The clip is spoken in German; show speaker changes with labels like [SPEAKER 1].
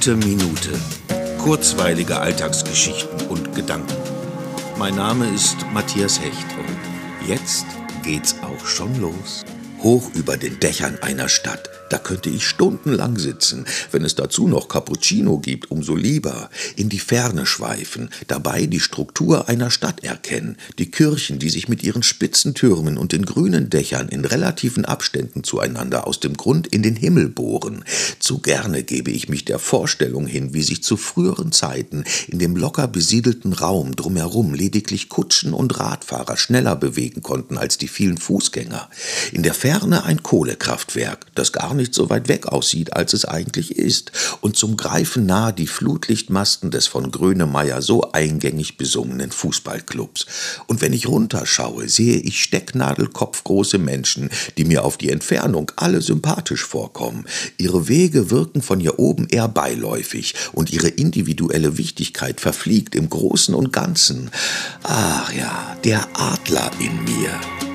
[SPEAKER 1] Gute Minute. Kurzweilige Alltagsgeschichten und Gedanken. Mein Name ist Matthias Hecht und jetzt geht's auch schon los. Hoch über den Dächern einer Stadt, da könnte ich stundenlang sitzen. Wenn es dazu noch Cappuccino gibt, umso lieber. In die Ferne schweifen, dabei die Struktur einer Stadt erkennen. Die Kirchen, die sich mit ihren spitzen Türmen und den grünen Dächern in relativen Abständen zueinander aus dem Grund in den Himmel bohren. Zu gerne gebe ich mich der Vorstellung hin, wie sich zu früheren Zeiten in dem locker besiedelten Raum drumherum lediglich Kutschen und Radfahrer schneller bewegen konnten als die vielen Fußgänger. In der Ferne ein Kohlekraftwerk, das gar nicht so weit weg aussieht, als es eigentlich ist, und zum Greifen nah die Flutlichtmasten des von Grönemeyer so eingängig besungenen Fußballclubs. Und wenn ich runterschaue, sehe ich stecknadelkopfgroße Menschen, die mir auf die Entfernung alle sympathisch vorkommen. Ihre Wege wirken von hier oben eher beiläufig und ihre individuelle Wichtigkeit verfliegt im Großen und Ganzen. Ach ja, der Adler in mir.